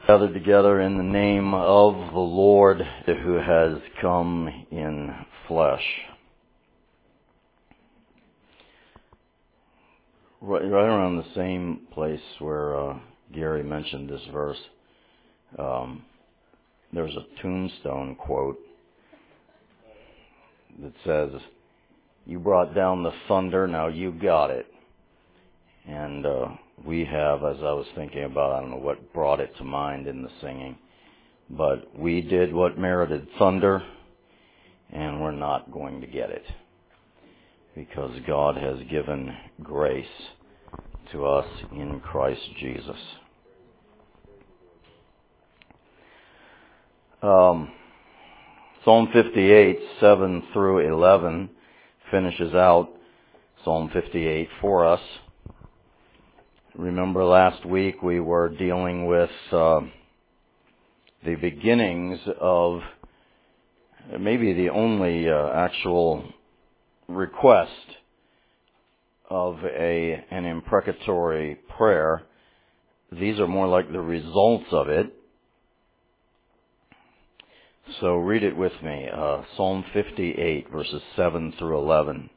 Gathered together in the name of the Lord who has come in flesh. Right around the same place where Gary mentioned this verse, there's a tombstone quote that says, "You brought down the thunder, now you got it." And we have, as I was thinking about, I don't know what brought it to mind in the singing, but we did what merited thunder, and we're not going to get it, because God has given grace to us in Christ Jesus. Psalm 58, 7 through 11, finishes out Psalm 58 for us. Remember last week we were dealing with the beginnings of maybe the only actual request of an imprecatory prayer. These are more like the results of it. So read it with me. Psalm 58, verses 7 through 11.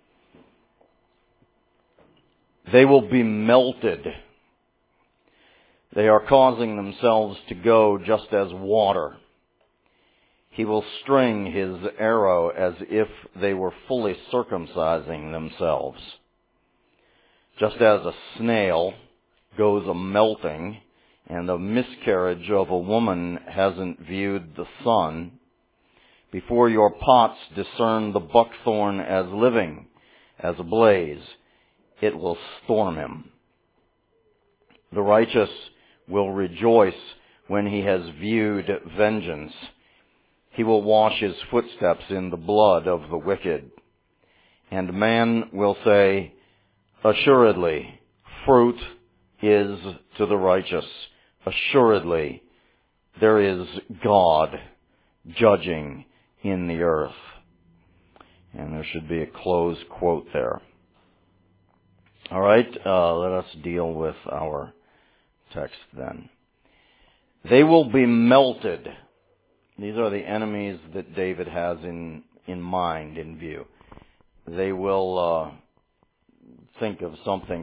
They will be melted. They are causing themselves to go just as water. He will string his arrow as if they were fully circumcising themselves. Just as a snail goes a-melting, and the miscarriage of a woman hasn't viewed the sun, before your pots discern the buckthorn as living, as ablaze, it will storm him. The righteous will rejoice when he has viewed vengeance. He will wash his footsteps in the blood of the wicked. And man will say, assuredly, fruit is to the righteous. Assuredly, there is God judging in the earth. And there should be a close quote there. All right, let us deal with our text then. They will be melted. These are the enemies that David has in mind, in view. They will think of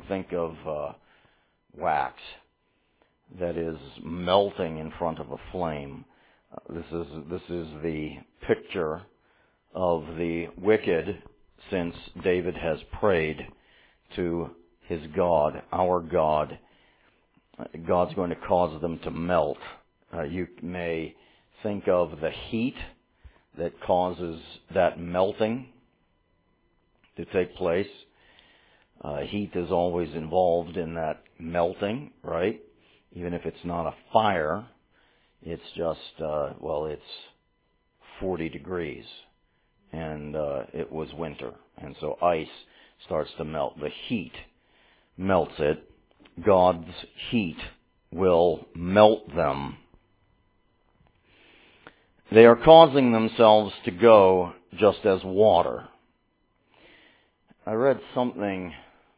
wax that is melting in front of a flame. This is the picture of the wicked, since David has prayed to his God, our God. God's going to cause them to melt. You may think of the heat that causes that melting to take place. Heat is always involved in that melting, right? Even if it's not a fire, it's just, it's 40 degrees, and it was winter, and so ice starts to melt. The heat melts it. God's heat will melt them. They are causing themselves to go just as water. I read something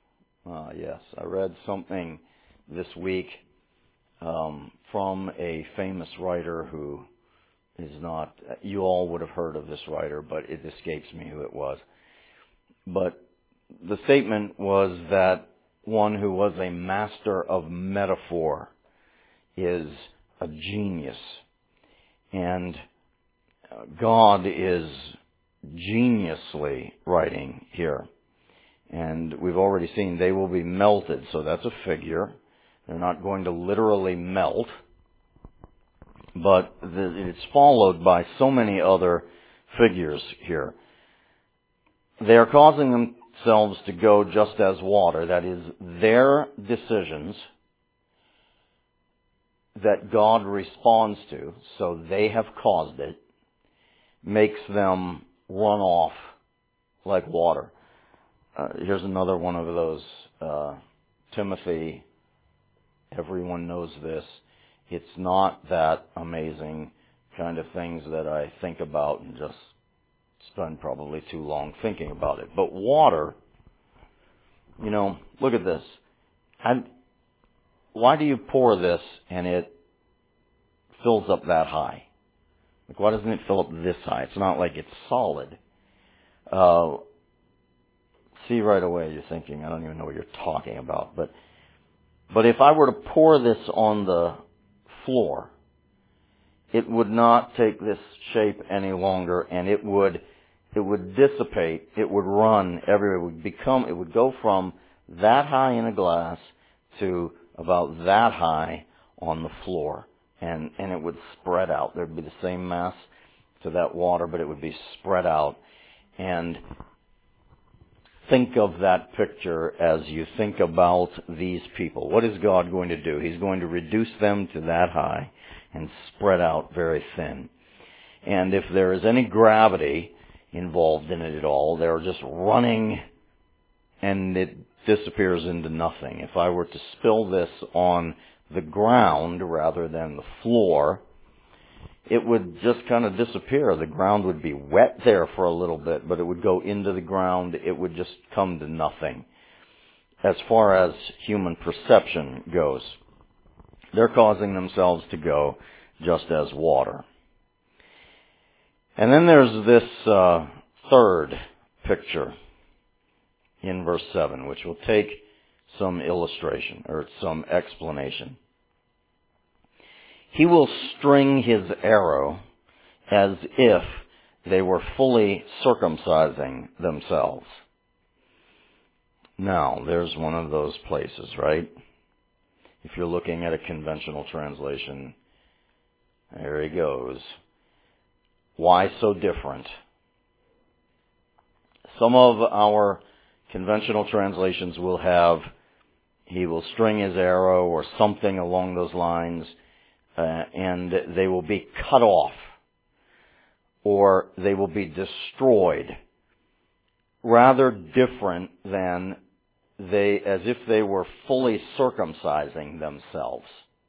this week from a famous writer who is not, you all would have heard of this writer, but it escapes me who it was. But the statement was that one who was a master of metaphor is a genius. And God is geniusly writing here. And we've already seen they will be melted, so that's a figure. They're not going to literally melt. But it's followed by so many other figures here. They are causing themselves to go just as water. That is, their decisions that God responds to, so they have caused it, makes them run off like water. Here's another one of those. Timothy, everyone knows this. It's not that amazing kind of things that I think about and just spend probably too long thinking about it. But water, look at this. Why do you pour this and it fills up that high? Like, why doesn't it fill up this high? It's not like it's solid. See right away you're thinking, I don't even know what you're talking about. But if I were to pour this on the floor, it would not take this shape any longer, and it would dissipate, it would run everywhere. It would go from that high in a glass to about that high on the floor. And it would spread out. There'd be the same mass to that water, but it would be spread out. And think of that picture as you think about these people. What is God going to do? He's going to reduce them to that high and spread out very thin. And if there is any gravity involved in it at all, they're just running and it disappears into nothing. If I were to spill this on the ground rather than the floor, it would just kind of disappear. The ground would be wet there for a little bit, but it would go into the ground. It would just come to nothing. As far as human perception goes, they're causing themselves to go just as water. And then there's this third picture in verse 7, which will take some illustration or some explanation. He will string his arrow as if they were fully circumcising themselves. Now, there's one of those places, right? If you're looking at a conventional translation, there he goes. Why so different? Some of our conventional translations will have, he will string his arrow or something along those lines, and they will be cut off, or they will be destroyed. Rather different than as if they were fully circumcising themselves.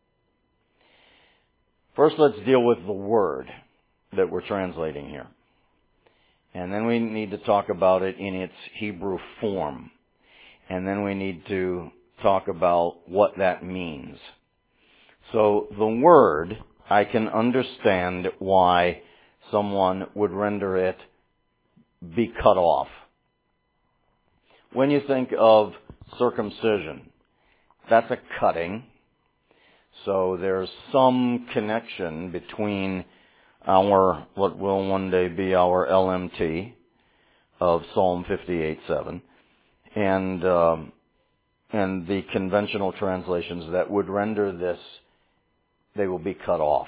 First, let's deal with the word that we're translating here. And then we need to talk about it in its Hebrew form. And then we need to talk about what that means. So the word, I can understand why someone would render it be cut off. When you think of circumcision, that's a cutting. So there's some connection between our, what will one day be our LMT of Psalm 58:7, and the conventional translations that would render this, they will be cut off.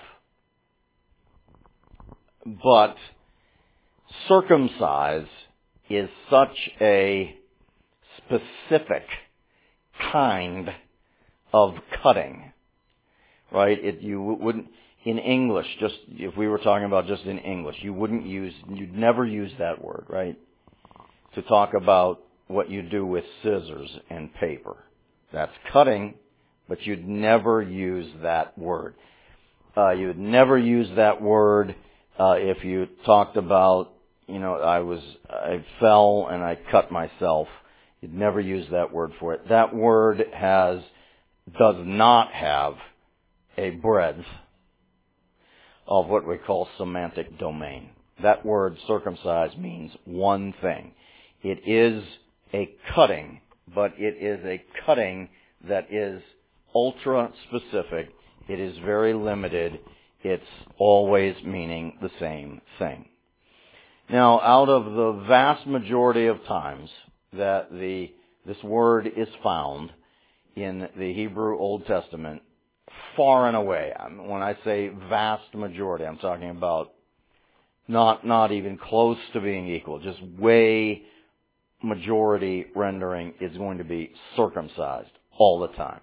But circumcise is such a specific kind of cutting, right? You wouldn't, in English, just if we were talking about just in English, you'd never use that word, right? To talk about what you do with scissors and paper. That's cutting, but you'd never use that word. You would never use that word if you talked about, I fell and I cut myself. You'd never use that word for it. That word does not have a breadth of what we call semantic domain. That word circumcise means one thing. It is a cutting, but it is a cutting that is ultra specific. It is very limited. It's always meaning the same thing. Now, out of the vast majority of times that this word is found in the Hebrew Old Testament, far and away, when I say vast majority, I'm talking about not even close to being equal, just way majority rendering is going to be circumcised all the time.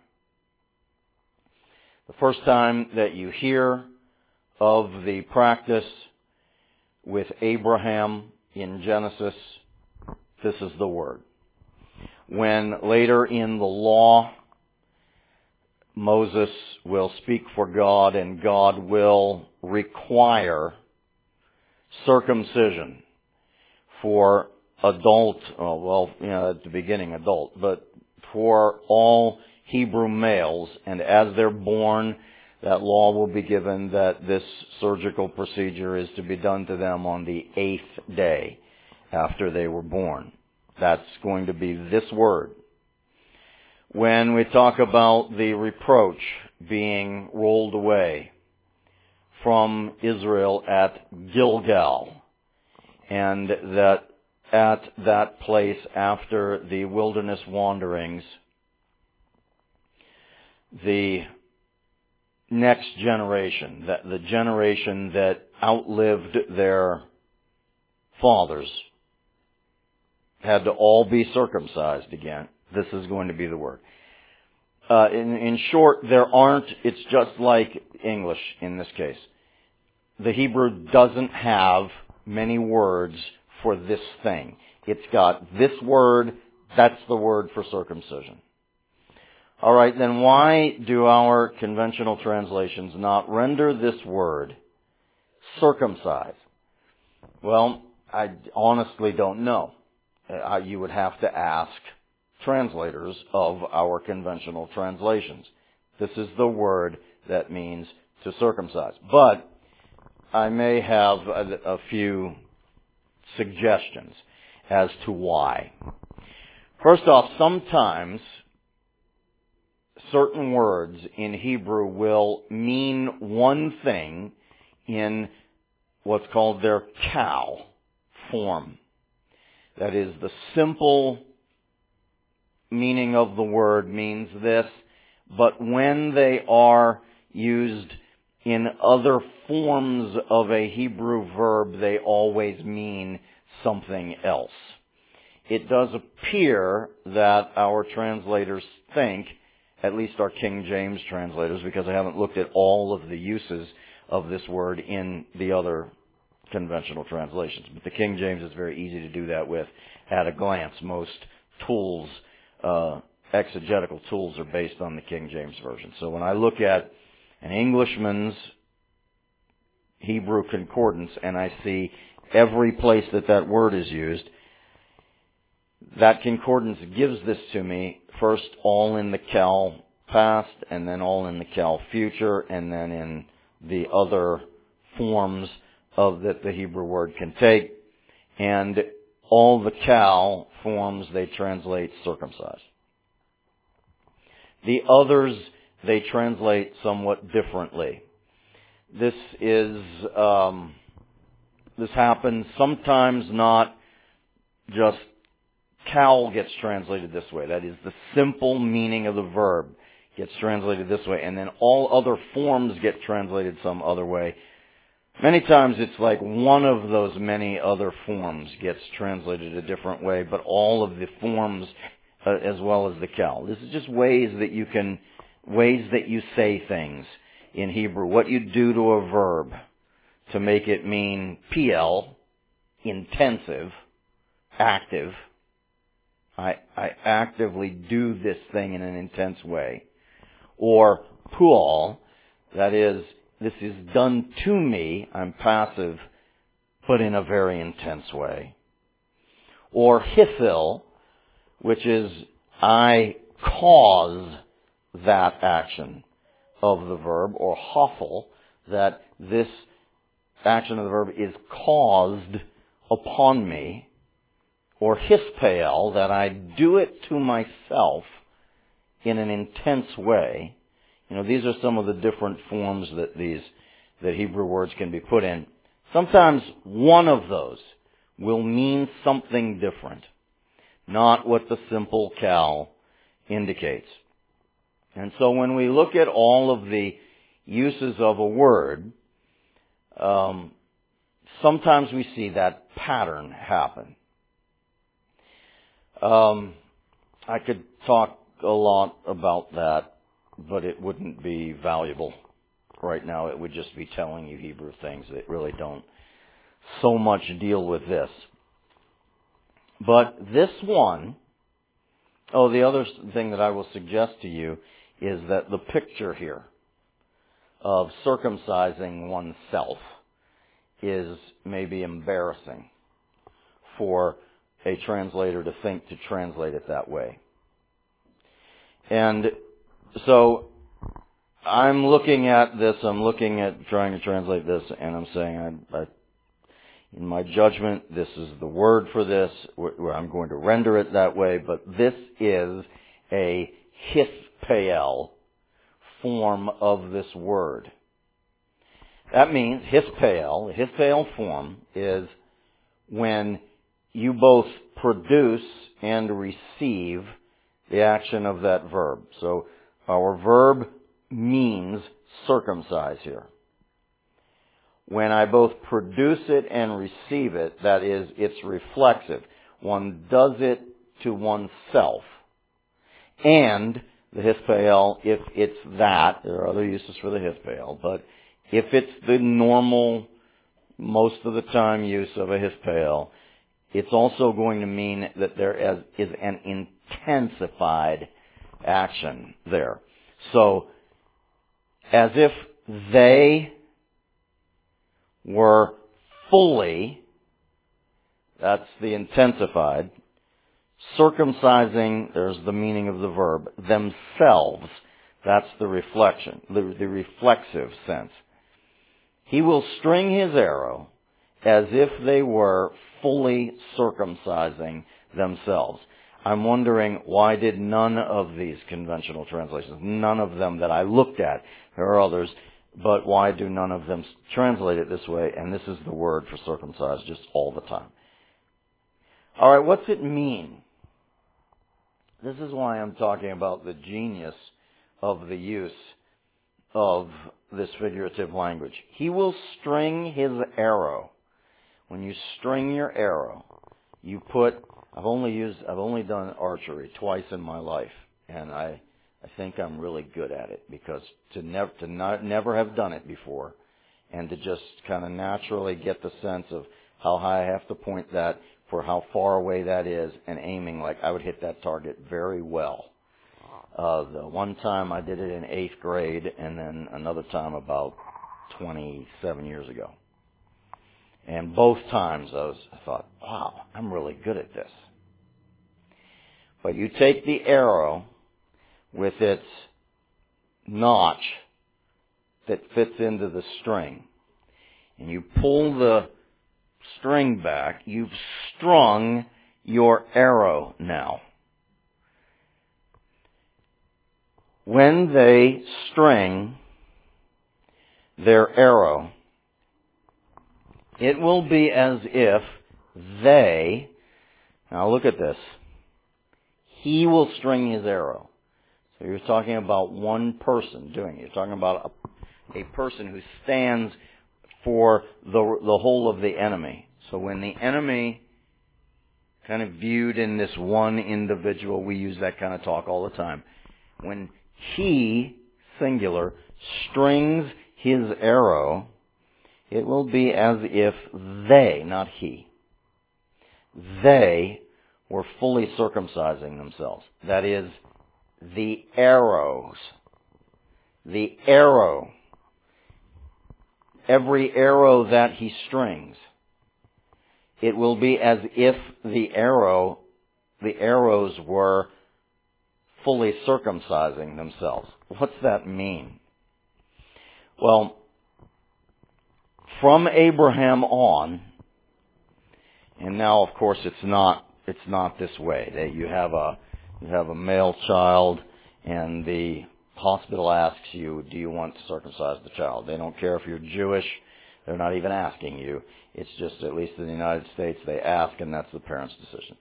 The first time that you hear of the practice with Abraham in Genesis, this is the word. When later in the law, Moses will speak for God and God will require circumcision for adult, at the beginning adult, but for all Hebrew males, and as they're born, that law will be given that this surgical procedure is to be done to them on the 8th day after they were born. That's going to be this word. When we talk about the reproach being rolled away from Israel at Gilgal, and that at that place after the wilderness wanderings, the next generation, the generation that outlived their fathers, had to all be circumcised again. This is going to be the word. In short, it's just like English in this case. The Hebrew doesn't have many words for this thing. It's got this word, that's the word for circumcision. All right, then why do our conventional translations not render this word circumcise? Well, I honestly don't know. You would have to ask translators of our conventional translations. This is the word that means to circumcise. But I may have a few suggestions as to why. First off, sometimes certain words in Hebrew will mean one thing in what's called their kal form. That is, the simple meaning of the word means this, but when they are used in other forms of a Hebrew verb, they always mean something else. It does appear that our translators think, at least our King James translators, because I haven't looked at all of the uses of this word in the other conventional translations, but the King James is very easy to do that with at a glance. Most tools, exegetical tools, are based on the King James Version. So when I look at an Englishman's Hebrew concordance and I see every place that word is used, that concordance gives this to me first all in the kal past, and then all in the kal future, and then in the other forms of that the Hebrew word can take. And all the kal forms they translate circumcised. The others they translate somewhat differently. This happens sometimes, not just kal gets translated this way. That is, the simple meaning of the verb gets translated this way, and then all other forms get translated some other way. Many times it's like one of those many other forms gets translated a different way, but all of the forms as well as the kal. This is just ways that you say things in Hebrew. What you do to a verb to make it mean PL, intensive, active. I actively do this thing in an intense way. Or pual, that is, this is done to me, I'm passive, but in a very intense way. Or hithil, which is I cause that action of the verb. Or hafel, that this action of the verb is caused upon me. Or hispael, that I do it to myself in an intense way. These are some of the different forms that Hebrew words can be put in. Sometimes one of those will mean something different, not what the simple kal indicates. And so when we look at all of the uses of a word, sometimes we see that pattern happen. I could talk a lot about that, but it wouldn't be valuable right now. It would just be telling you Hebrew things that really don't so much deal with this. But this one, the other thing that I will suggest to you is that the picture here of circumcising oneself is maybe embarrassing for a translator to think to translate it that way. And so I'm looking at this, trying to translate this, and I'm saying, in my judgment, this is the word for this, where I'm going to render it that way, but this is a hisphael form of this word. That means hisphael, the hisphael form is when you both produce and receive the action of that verb. So our verb means circumcise here. When I both produce it and receive it, that is, it's reflexive. One does it to oneself. And the hisphael, if it's that, there are other uses for the hisphael, but if it's the normal, most of the time use of a hisphael, it's also going to mean that there is an intensified action there. So, as if they were fully, that's the intensified, circumcising, there's the meaning of the verb, themselves, that's the reflection, the reflexive sense. He will string his arrow as if they were fully circumcising themselves. I'm wondering, why did none of these conventional translations, none of them that I looked at, there are others, but why do none of them translate it this way? And this is the word for circumcised just all the time. All right, what's it mean? This is why I'm talking about the genius of the use of this figurative language. He will string his arrow. When you string your arrow, you put, I've only done archery twice in my life, and I think I'm really good at it, because to never have done it before, and to just kind of naturally get the sense of how high I have to point that for how far away that is, and aiming like I would hit that target very well. The one time I did it in 8th grade, and then another time about 27 years ago. And both times I thought, wow, I'm really good at this. But you take the arrow with its notch that fits into the string, and you pull the string back, you've strung your arrow now. When they string their arrow, it will be as if they, now look at this, he will string his arrow. So you're talking about one person doing it. You're talking about a person who stands for the whole of the enemy. So when the enemy, kind of viewed in this one individual, we use that kind of talk all the time. When he, singular, strings his arrow, it will be as if they, not he, they were fully circumcising themselves. That is, the arrows. The arrow. Every arrow that he strings. It will be as if the arrows were fully circumcising themselves. What's that mean? Well, from Abraham on, and now of course it's not this way. That you have a male child, and the hospital asks you, do you want to circumcise the child? They don't care if you're Jewish. They're not even asking you. It's just, at least in the United States, they ask, and that's the parent's decision.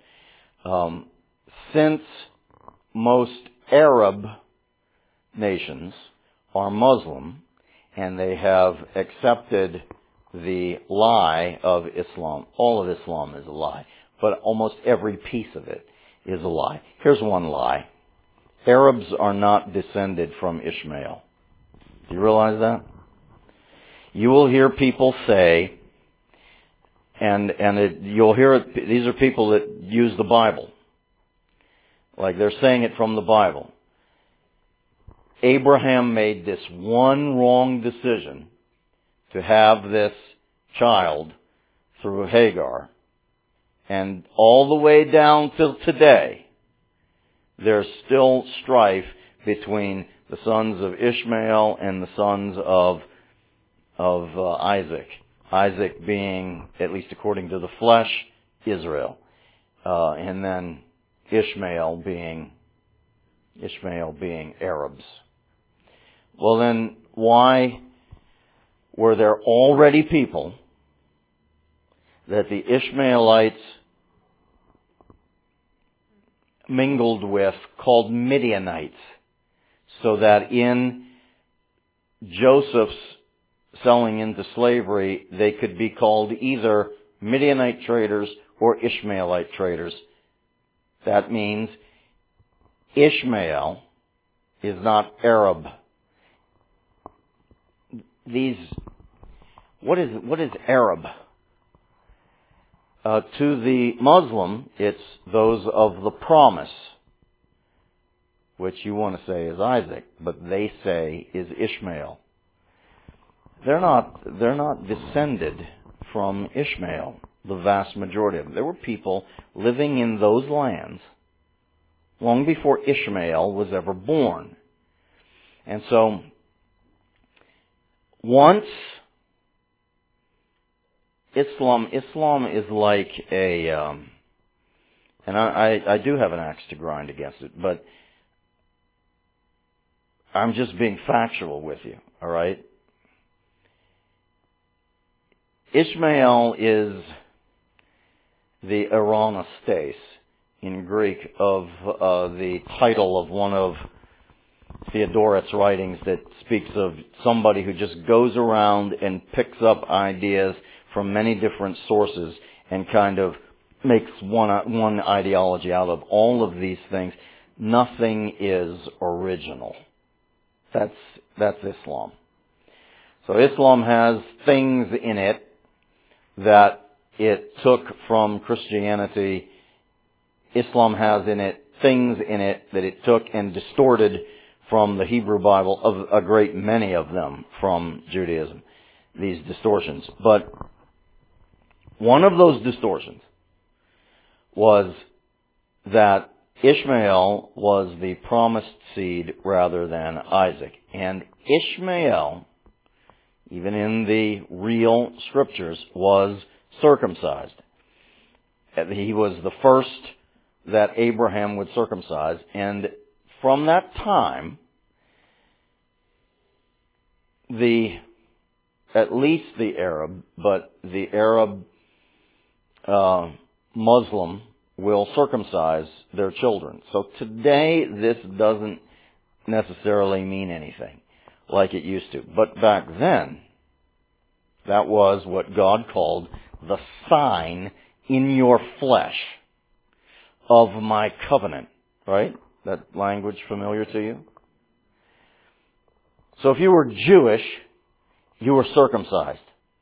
Since most Arab nations are Muslim, and they have accepted the lie of Islam, all of Islam is a lie, but almost every piece of it is a lie. Here's one lie. Arabs are not descended from Ishmael. Do you realize that? You will hear people say, you'll hear it, these are people that use the Bible. Like they're saying it from the Bible. Abraham made this one wrong decision to have this child through Hagar. And all the way down till today, there's still strife between the sons of Ishmael and the sons of Isaac. Isaac being, at least according to the flesh, Israel. And then Ishmael being Arabs. Well then, why were there already people that the Ishmaelites mingled with called Midianites, so that in Joseph's selling into slavery, they could be called either Midianite traders or Ishmaelite traders? That means Ishmael is not Arab. What is Arab? To the Muslim, it's those of the promise, which you want to say is Isaac, but they say is Ishmael. They're not descended from Ishmael, the vast majority of them. There were people living in those lands long before Ishmael was ever born. And so, once Islam is like a, and I do have an axe to grind against it, but I'm just being factual with you, alright? Ishmael is the Aaronastes in Greek of the title of one of Theodoret's writings that speaks of somebody who just goes around and picks up ideas from many different sources and kind of makes one ideology out of all of these things. Nothing is original. That's Islam. So Islam has things in it that it took from Christianity. Islam has in it things in it that it took and distorted from the Hebrew Bible, of a great many of them from Judaism, these distortions. But one of those distortions was that Ishmael was the promised seed rather than Isaac. And Ishmael, even in the real scriptures, was circumcised. He was the first that Abraham would circumcise, and from that time, at least the Arab, but the Arab Muslim will circumcise their children. So today, this doesn't necessarily mean anything like it used to. But back then, that was what God called the sign in your flesh of my covenant. Right? That language familiar to you? So if you were Jewish, you were circumcised.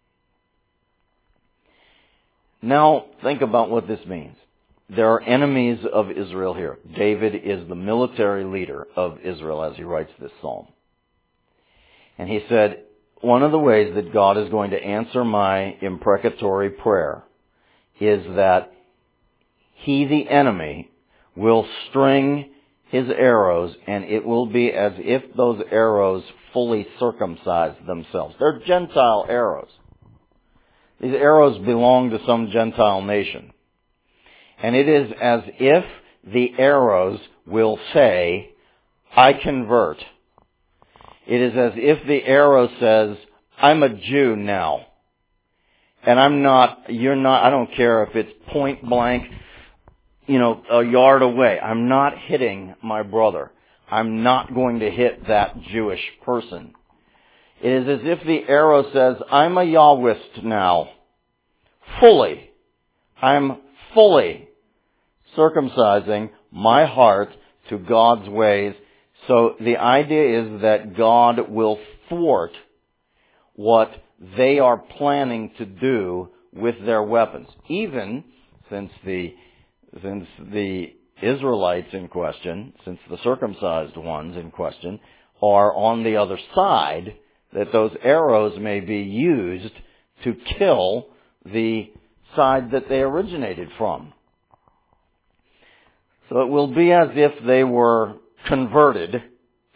Now, think about what this means. There are enemies of Israel here. David is the military leader of Israel as he writes this psalm. And he said, one of the ways that God is going to answer my imprecatory prayer is that he, the enemy, will string his arrows, and it will be as if those arrows fully circumcise themselves. They're Gentile arrows. These arrows belong to some Gentile nation. And it is as if the arrows will say, I convert. It is as if the arrow says, I'm a Jew now. And I don't care if it's point blank, a yard away. I'm not hitting my brother. I'm not going to hit that Jewish person. It is as if the arrow says, I'm a Yahwist now. Fully. I'm fully circumcising my heart to God's ways. So the idea is that God will thwart what they are planning to do with their weapons. Even since the Israelites in question, since the circumcised ones in question, are on the other side, that those arrows may be used to kill the side that they originated from. So it will be as if they were converted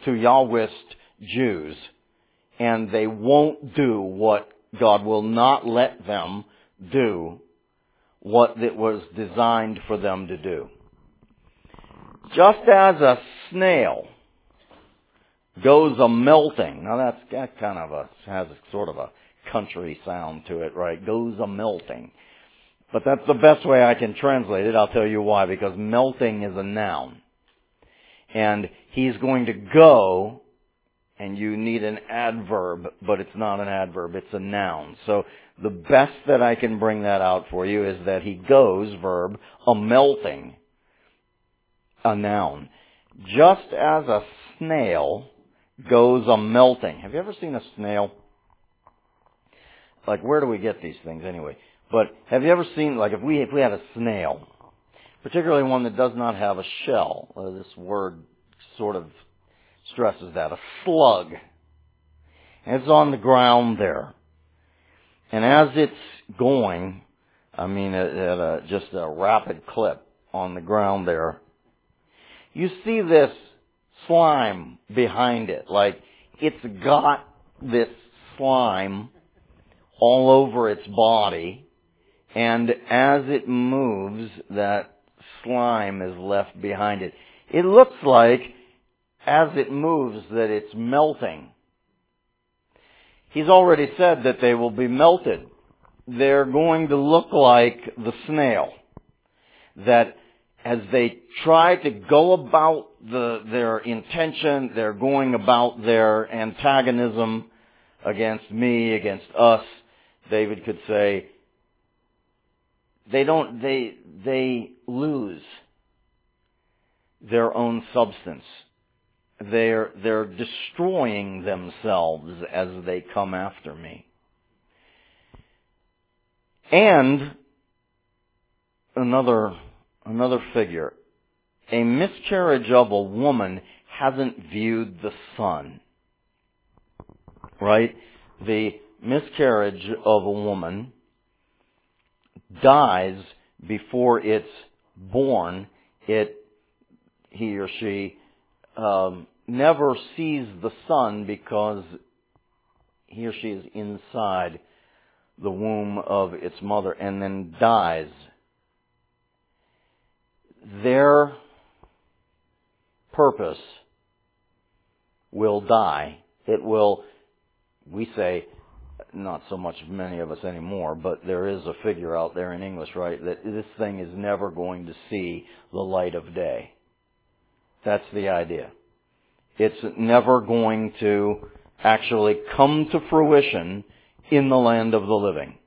to Yahwist Jews, and they won't do what God will not let them do, what it was designed for them to do. Just as a snail goes a melting. Now that kind of has a sort of a country sound to it, right? Goes a melting. But that's the best way I can translate it. I'll tell you why. Because melting is a noun. And he's going to go, and you need an adverb, but it's not an adverb, it's a noun. So the best that I can bring that out for you is that he goes, verb, a melting, a noun. Just as a snail goes a melting. Have you ever seen a snail? Like, where do we get these things anyway? But have you ever seen, like, if we had a snail, particularly one that does not have a shell, this word sort of stresses that, a slug, and it's on the ground there. And as it's going, at just a rapid clip on the ground there, you see this slime behind it. Like, it's got this slime all over its body, and as it moves, that slime is left behind it. It looks like, as it moves, that it's melting. He's already said that they will be melted. They're going to look like the snail. That as they try to go about their intention, they're going about their antagonism against me, against us, David could say, they lose their own substance. They're destroying themselves as they come after me. And another figure, a miscarriage of a woman hasn't viewed the sun. Right? The miscarriage of a woman dies before it's born. He or she never sees the sun because he or she is inside the womb of its mother and then dies. Their purpose will die. It will, we say, not so much many of us anymore, but there is a figure out there in English, right, that this thing is never going to see the light of day. That's the idea. It's never going to actually come to fruition in the land of the living.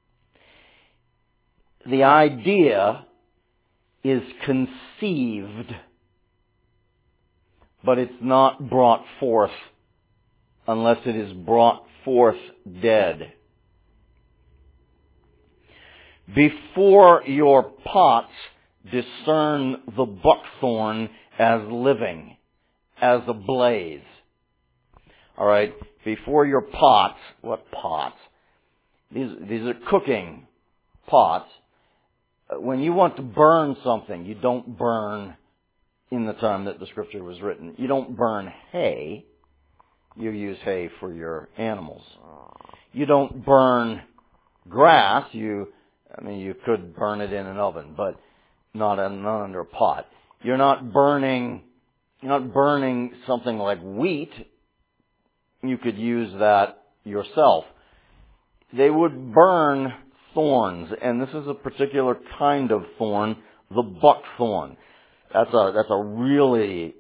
The idea is conceived, but it's not brought forth unless it is brought forth dead. Before your pots discern the buckthorn as living, as ablaze. Alright, before your pots, what pots? These are cooking pots. When you want to burn something, you don't burn, in the time that the scripture was written, you don't burn hay. You use hay for your animals. You don't burn grass. You could burn it in an oven, but not under a pot. You're not burning something like wheat. You could use that yourself. They would burn thorns, and this is a particular kind of thorn, the buckthorn. That's a really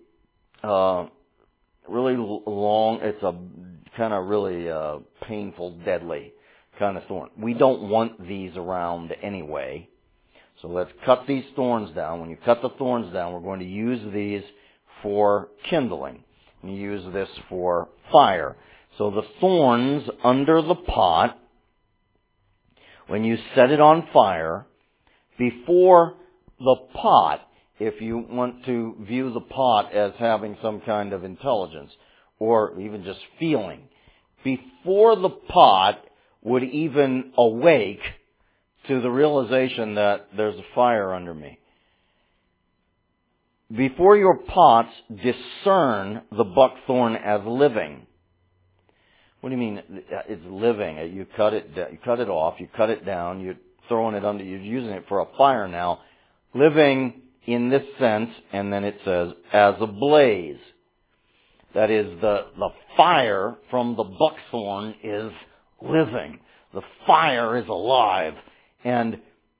long, it's a kind of really painful, deadly kind of thorn. We don't want these around anyway. So let's cut these thorns down. When you cut the thorns down, we're going to use these for kindling. We use this for fire. So the thorns under the pot, when you set it on fire, before the pot, if you want to view the pot as having some kind of intelligence, or even just feeling, before the pot would even awake to the realization that there's a fire under me, before your pots discern the buckthorn as living. What do you mean it's living? You cut it off, you cut it down, you're throwing it under, you're using it for a fire now. Living in this sense, and then it says, as a blaze. That is, the fire from the buckthorn is living. The fire is alive. And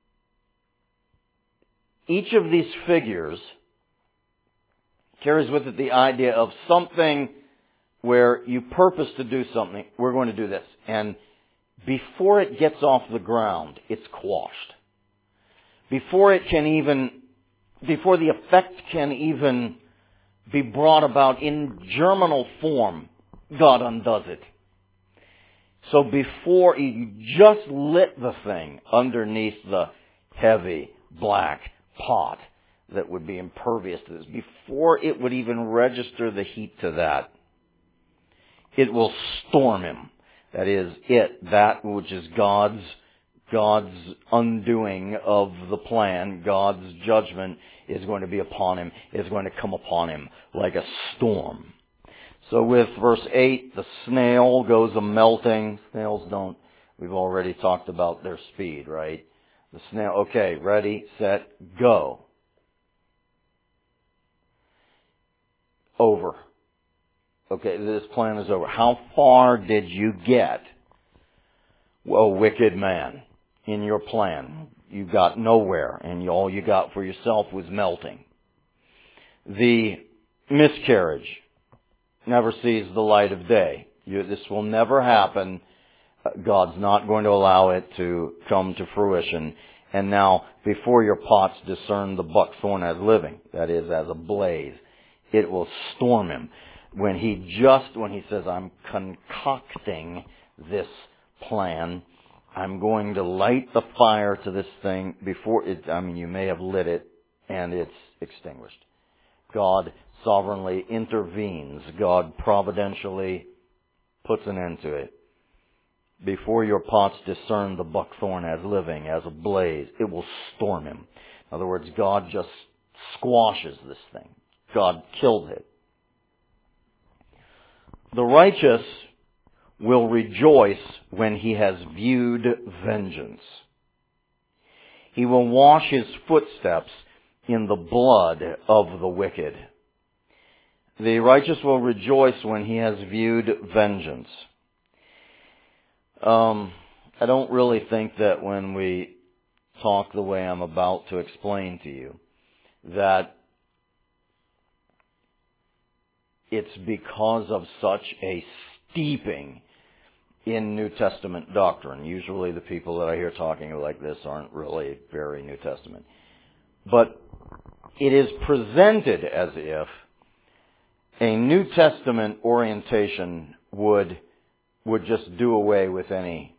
each of these figures carries with it the idea of something where you purpose to do something. We're going to do this. And before it gets off the ground, it's quashed. Before the effect can even be brought about in germinal form, God undoes it. So before you just lit the thing underneath the heavy black pot that would be impervious to this, before it would even register the heat to that, it will storm him. That is that which is God's undoing of the plan, God's judgment is going to be upon him, is going to come upon him like a storm. So with verse 8, the snail goes a-melting. Snails don't, we've already talked about their speed, right? The snail, okay, ready, set, go. Over. Okay, this plan is over. How far did you get? Well, wicked man, in your plan. You got nowhere, and all you got for yourself was melting. The miscarriage never sees the light of day. This will never happen. God's not going to allow it to come to fruition. And now, before your pots discern the buckthorn as living, that is, as a blaze, it will storm him. When he says, I'm concocting this plan, I'm going to light the fire to this thing before you may have lit it and it's extinguished. God sovereignly intervenes. God providentially puts an end to it. Before your pots discern the buckthorn as living, as a blaze, it will storm him. In other words, God just squashes this thing. God kills it. The righteous will rejoice when he has viewed vengeance. He will wash his footsteps in the blood of the wicked. The righteous will rejoice when he has viewed vengeance. I don't really think that when we talk the way I'm about to explain to you, that it's because of such a steeping in New Testament doctrine. Usually the people that I hear talking like this aren't really very New Testament. But it is presented as if a New Testament orientation would just do away with any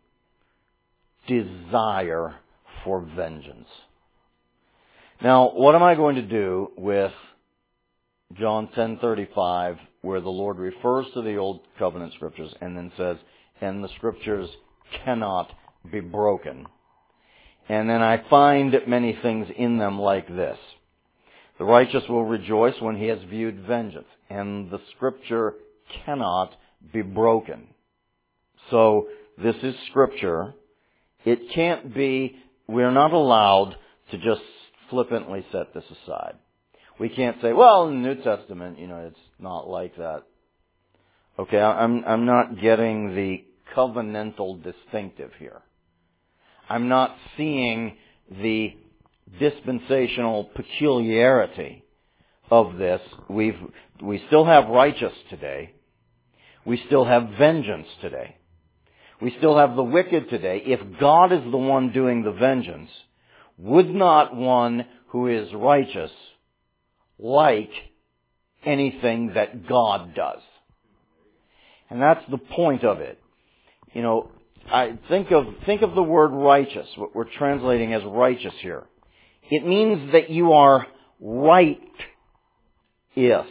desire for vengeance. Now, what am I going to do with John 10:35, where the Lord refers to the Old Covenant Scriptures and then says, and the Scriptures cannot be broken. And then I find many things in them like this. The righteous will rejoice when he has viewed vengeance, and the Scripture cannot be broken. So, this is Scripture. It can't be, we're not allowed to just flippantly set this aside. We can't say, well, in the New Testament, it's not like that. Okay, I'm not getting the covenantal distinctive here. I'm not seeing the dispensational peculiarity of this. We still have righteous today. We still have vengeance today. We still have the wicked today. If God is the one doing the vengeance, would not one who is righteous like anything that God does? And that's the point of it. I think of the word righteous, what we're translating as righteous here. It means that you are right. Yes.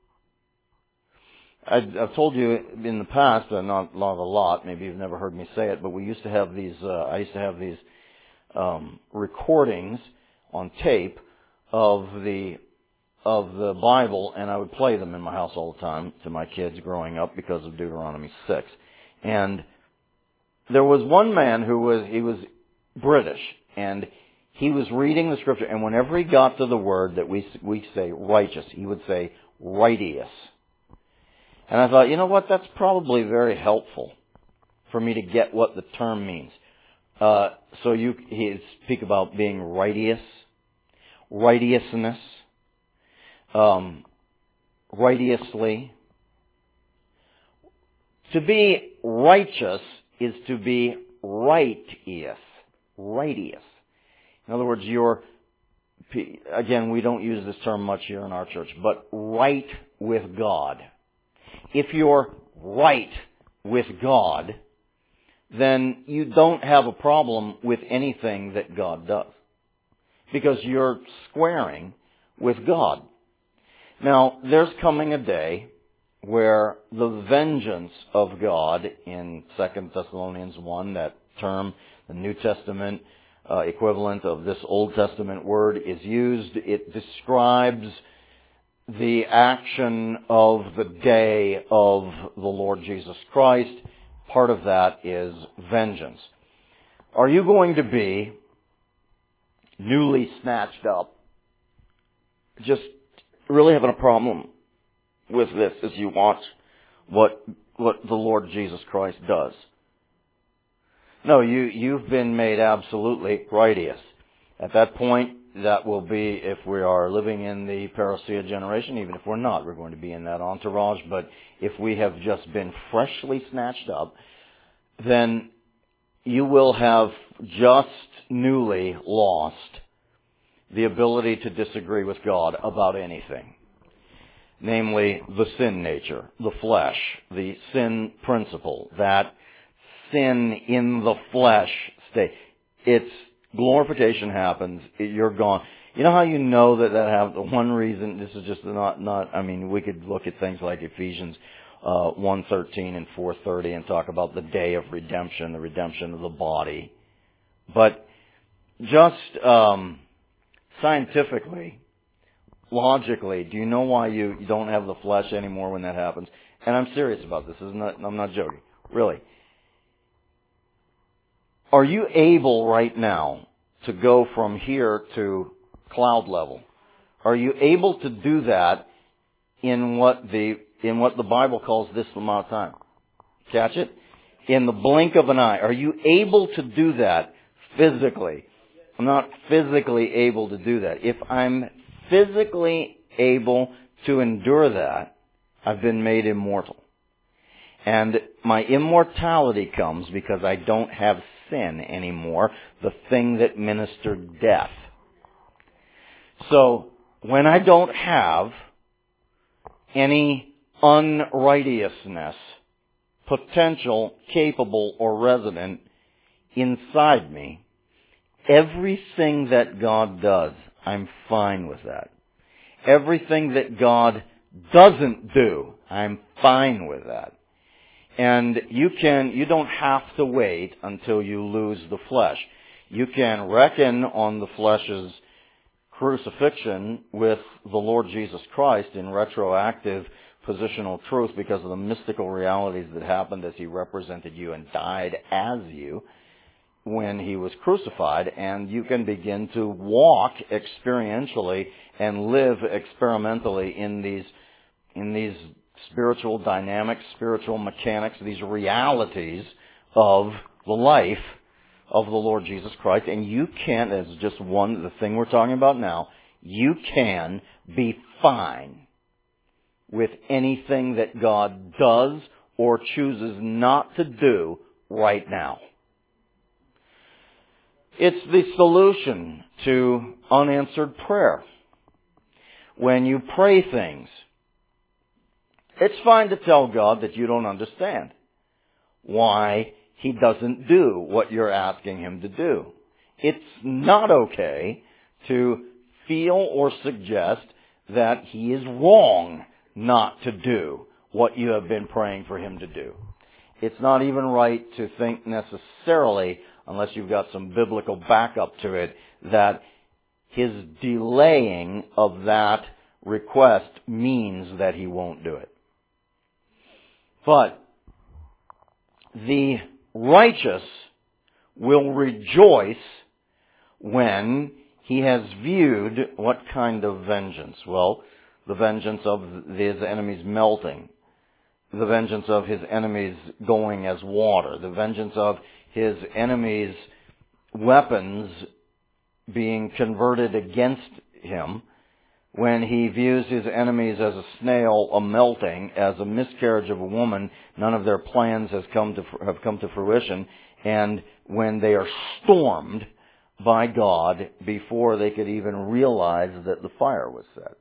I've told you in the past, not a lot, maybe you've never heard me say it, but we used to have these, I used to have these recordings on tape of the of the Bible, and I would play them in my house all the time to my kids growing up because of Deuteronomy 6. And there was one man who was British, and he was reading the scripture, and whenever he got to the word that we say righteous, he would say righteous. And I thought, you know what, that's probably very helpful for me to get what the term means. So he speak about being righteous, righteousness, righteously. To be righteous is to be righteous. Righteous. In other words, again, we don't use this term much here in our church, but right with God. If you're right with God, then you don't have a problem with anything that God does, because you're squaring with God. Now, there's coming a day where the vengeance of God in 2 Thessalonians 1, that term, the New Testament equivalent of this Old Testament word, is used. It describes the action of the day of the Lord Jesus Christ. Part of that is vengeance. Are you going to be newly snatched up, just really having a problem with this as you watch what the Lord Jesus Christ does? No, you've been made absolutely righteous. At that point, that will be, if we are living in the parousia generation, even if we're not, we're going to be in that entourage. But if we have just been freshly snatched up, then you will have just newly lost the ability to disagree with God about anything. Namely, the sin nature, the flesh, the sin principle, that sin in the flesh state. It's glorification happens, you're gone. You know how you know that happens? One reason, this is just not, I mean, we could look at things like Ephesians 1:13 and 4:30 and talk about the day of redemption, the redemption of the body. But just scientifically, logically, do you know why you don't have the flesh anymore when that happens? And I'm serious about this. I'm not joking. Really. Are you able right now to go from here to cloud level? Are you able to do that in what the Bible calls this amount of time? Catch it? In the blink of an eye. Are you able to do that physically? I'm not physically able to do that. If I'm physically able to endure that, I've been made immortal. And my immortality comes because I don't have sin anymore, the thing that ministered death. So, when I don't have any unrighteousness, potential, capable, or resident inside me, everything that God does, I'm fine with that. Everything that God doesn't do, I'm fine with that. And you don't have to wait until you lose the flesh. You can reckon on the flesh's crucifixion with the Lord Jesus Christ in retroactive positional truth because of the mystical realities that happened as He represented you and died as you when He was crucified, and you can begin to walk experientially and live experimentally in these spiritual dynamics, spiritual mechanics, these realities of the life of the Lord Jesus Christ. And you can, as just the thing we're talking about now, you can be fine with anything that God does or chooses not to do right now. It's the solution to unanswered prayer. When you pray things, it's fine to tell God that you don't understand why He doesn't do what you're asking Him to do. It's not okay to feel or suggest that He is wrong not to do what you have been praying for Him to do. It's not even right to think necessarily, unless you've got some biblical backup to it, that His delaying of that request means that he won't do it. But the righteous will rejoice when he has viewed what kind of vengeance? Well, the vengeance of his enemies melting, the vengeance of his enemies going as water, the vengeance of his enemies' weapons being converted against him, when he views his enemies as a snail a melting, as a miscarriage of a woman, none of their plans have come to fruition, and when they are stormed by God before they could even realize that the fire was set.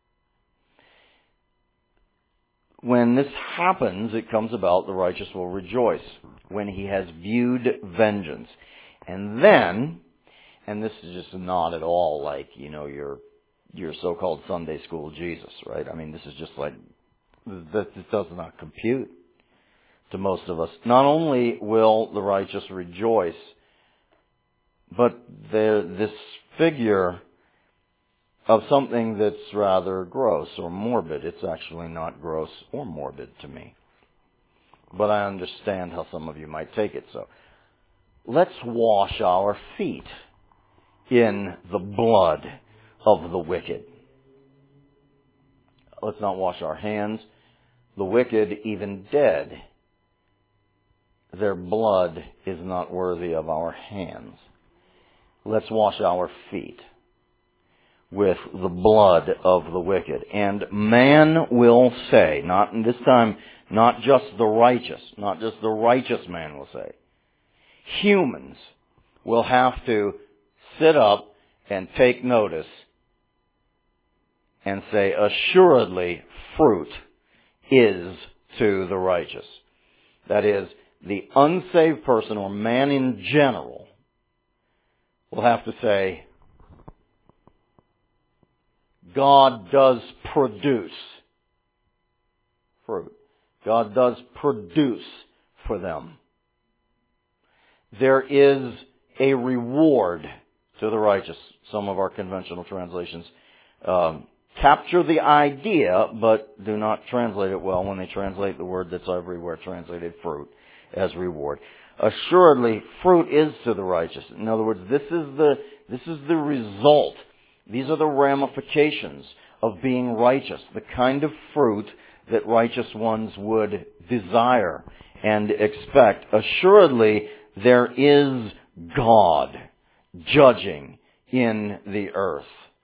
When this happens, it comes about, the righteous will rejoice when he has viewed vengeance. And then, and this is just not at all like, your so-called Sunday school Jesus, right? I mean, this is just like, this does not compute to most of us. Not only will the righteous rejoice, but this figure of something that's rather gross or morbid. It's actually not gross or morbid to me. But I understand how some of you might take it so. Let's wash our feet in the blood of the wicked. Let's not wash our hands. The wicked, even dead, their blood is not worthy of our hands. Let's wash our feet with the blood of the wicked. And man will say, not this time, not just the righteous man will say. Humans will have to sit up and take notice and say, assuredly, fruit is to the righteous. That is, the unsaved person or man in general will have to say, God does produce fruit. God does produce for them. There is a reward to the righteous. Some of our conventional translations capture the idea, but do not translate it well when they translate the word that's everywhere translated fruit as reward. Assuredly, fruit is to the righteous. In other words, this is the result. These are the ramifications of being righteous, the kind of fruit that righteous ones would desire and expect. Assuredly, there is God judging in the earth.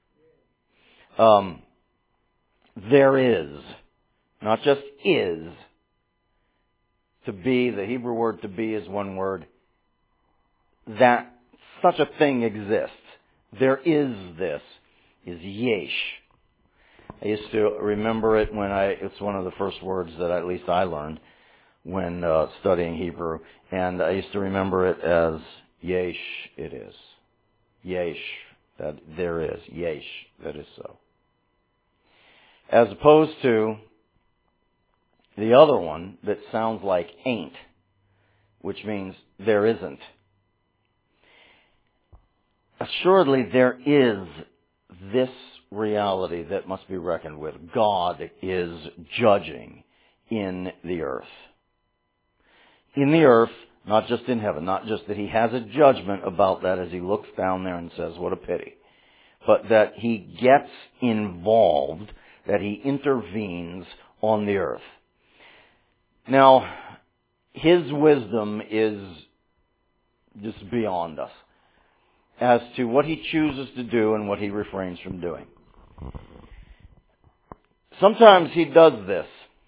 There is, not just is. To be, the Hebrew word to be is one word. That such a thing exists. There is this, is yesh. I used to remember it it's one of the first words that at least I learned when studying Hebrew. And I used to remember it as yesh it is. Yesh, that there is. Yesh, that is so. As opposed to the other one that sounds like ain't, which means there isn't. Assuredly, there is this reality that must be reckoned with. God is judging in the earth. In the earth, not just in heaven. Not just that He has a judgment about that as He looks down there and says, what a pity. But that He gets involved, that He intervenes on the earth. Now, His wisdom is just beyond us as to what He chooses to do and what He refrains from doing. Sometimes He does this.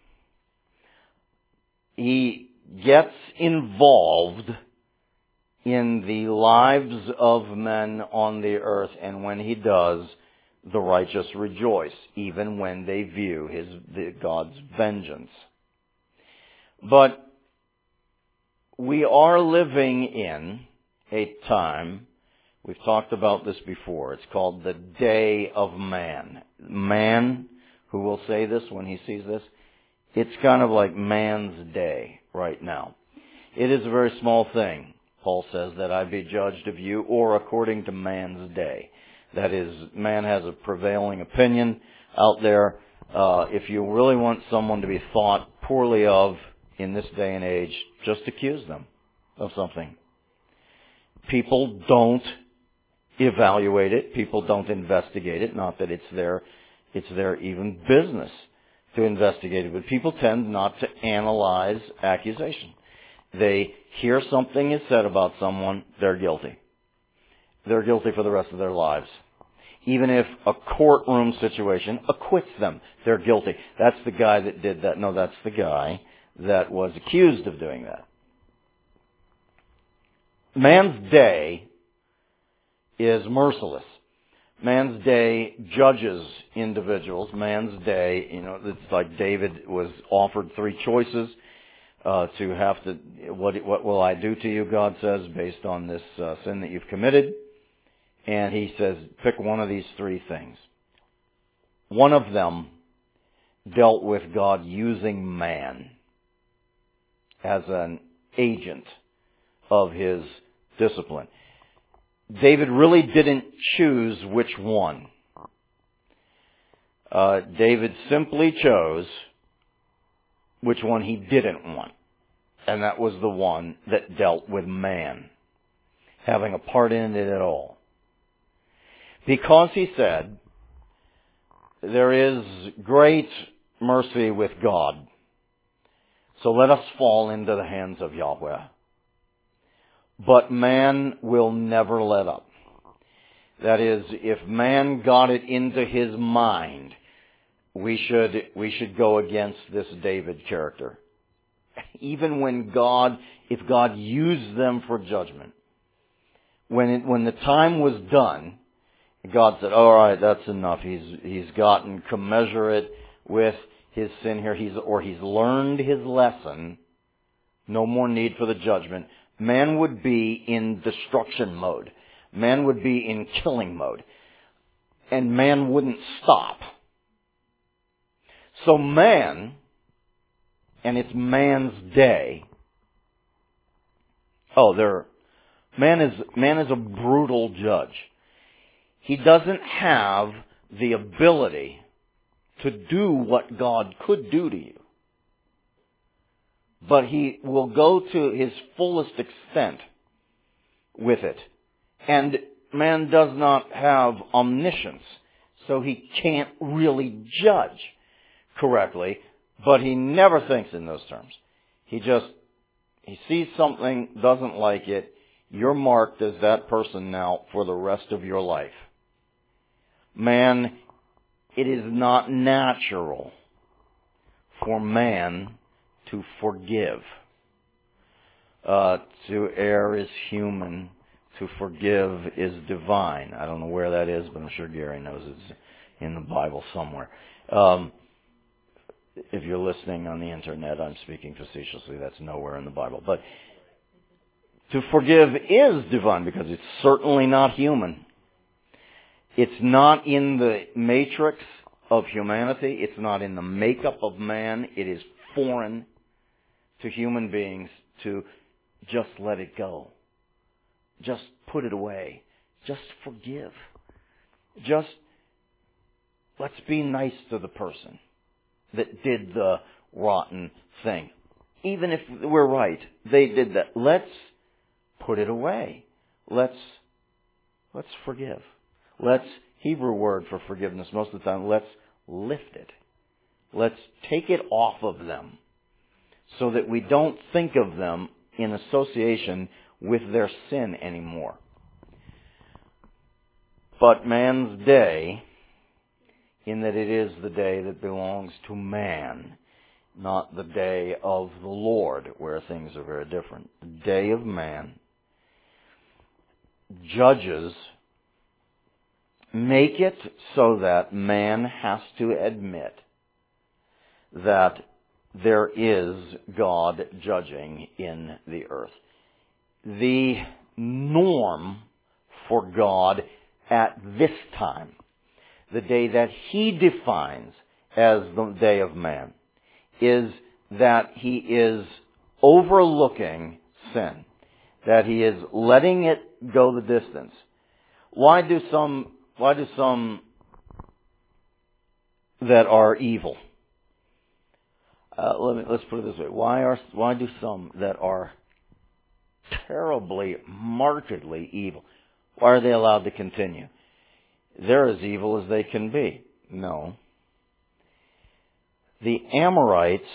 He gets involved in the lives of men on the earth, and when He does, the righteous rejoice, even when they view God's vengeance. But we are living in a time, we've talked about this before, it's called the Day of Man. Man, who will say this when he sees this, it's kind of like man's day right now. It is a very small thing, Paul says, that I be judged of you, or according to man's day. That is, man has a prevailing opinion out there. If you really want someone to be thought poorly of in this day and age, just accuse them of something. People don't evaluate it. People don't investigate it. Not that it's their even business to investigate it, but people tend not to analyze accusation. They hear something is said about someone, they're guilty. They're guilty for the rest of their lives. Even if a courtroom situation acquits them, they're guilty. That's the guy that did that. No, that's the guy that was accused of doing that. Man's day is merciless. Man's day judges individuals. Man's day, it's like David was offered three choices to have to, what will I do to you, God says, based on this sin that you've committed. And he says, pick one of these three things. One of them dealt with God using man as an agent of his discipline. David really didn't choose which one. David simply chose which one he didn't want. And that was the one that dealt with man, having a part in it at all. Because he said, there is great mercy with God, so let us fall into the hands of Yahweh. But man will never let up. That is, if man got it into his mind, we should go against this David character. Even when if God used them for judgment, when the time was done, God said, all right, that's enough. He's gotten commensurate with his sin here. He's learned his lesson. No more need for the judgment. Man would be in destruction mode. Man would be in killing mode. And man wouldn't stop. So man, and it's man's day. Man is a brutal judge. He doesn't have the ability to do what God could do to you. But he will go to his fullest extent with it. And man does not have omniscience, so he can't really judge correctly, but he never thinks in those terms. He sees something, doesn't like it, you're marked as that person now for the rest of your life. Man, it is not natural for man to forgive. To err is human. To forgive is divine. I don't know where that is, but I'm sure Gary knows it's in the Bible somewhere. If you're listening on the internet, I'm speaking facetiously. That's nowhere in the Bible. But to forgive is divine because it's certainly not human. It's not in the matrix of humanity. It's not in the makeup of man. It is foreign to human beings to just let it go. Just put it away. Just forgive. Just let's be nice to the person that did the rotten thing. Even if we're right, they did that. Let's put it away. Let's forgive. Hebrew word for forgiveness most of the time, let's lift it. Let's take it off of them so that we don't think of them in association with their sin anymore. But man's day, in that it is the day that belongs to man, not the day of the Lord, where things are very different. The day of man, judges make it so that man has to admit that there is God judging in the earth. The norm for God at this time, the day that He defines as the day of man, is that He is overlooking sin, that He is letting it go the distance. Why do some that are evil. Let's put it this way. Why do some that are terribly, markedly evil, why are they allowed to continue? They're as evil as they can be. No. The Amorites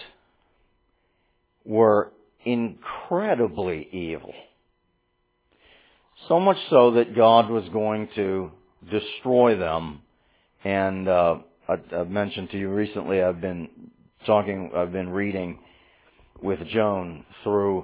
were incredibly evil. So much so that God was going to destroy them. And I've mentioned to you recently, I've been reading with Joan through,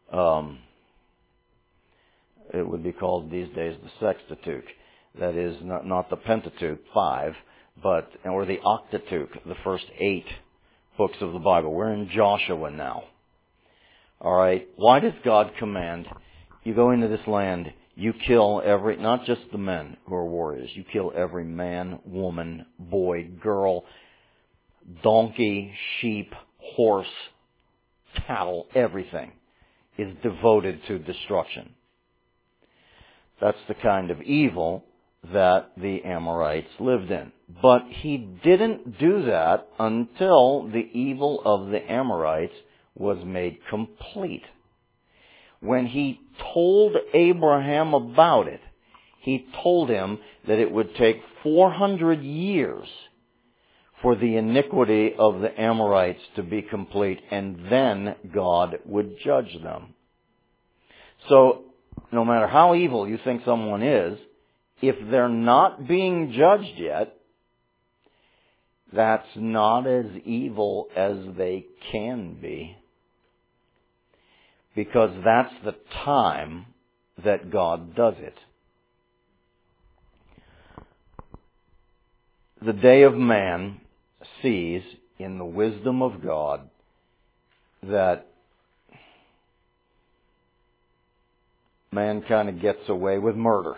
it would be called these days the Sextateuch. That is not the Pentateuch, 5, or the Octateuch, the first 8 books of the Bible. We're in Joshua now. All right. Why does God command you go into this land, you kill not just the men who are warriors, you kill every man, woman, boy, girl, donkey, sheep, horse, cattle, everything is devoted to destruction. That's the kind of evil that the Amorites lived in. But he didn't do that until the evil of the Amorites was made complete. When he told Abraham about it, he told him that it would take 400 years for the iniquity of the Amorites to be complete, and then God would judge them. So, no matter how evil you think someone is, if they're not being judged yet, that's not as evil as they can be. Because that's the time that God does it. The day of man sees in the wisdom of God that man kind of gets away with murder.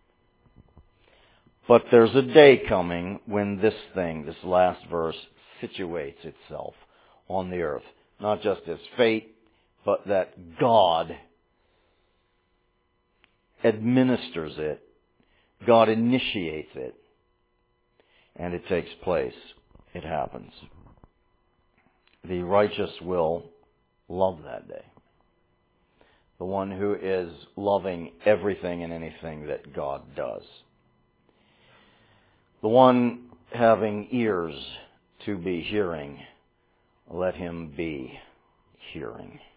But there's a day coming when this last verse, situates itself on the earth. Not just as fate, but that God administers it. God initiates it. And it takes place. It happens. The righteous will love that day. The one who is loving everything and anything that God does. The one having ears to be hearing, let him be hearing.